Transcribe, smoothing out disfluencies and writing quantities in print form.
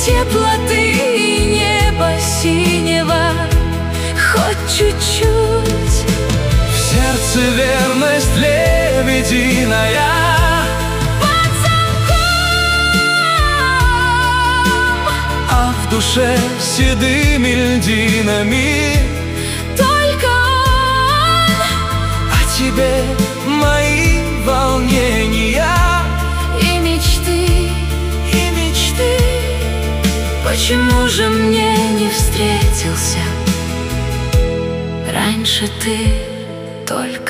теплоты и неба синего хоть чуть-чуть. В сердце верность лебединая, Под замком. а в душе седыми льдинами Только он. о тебе мои волнения И мечты. Почему же мне не встретился раньше ты? Только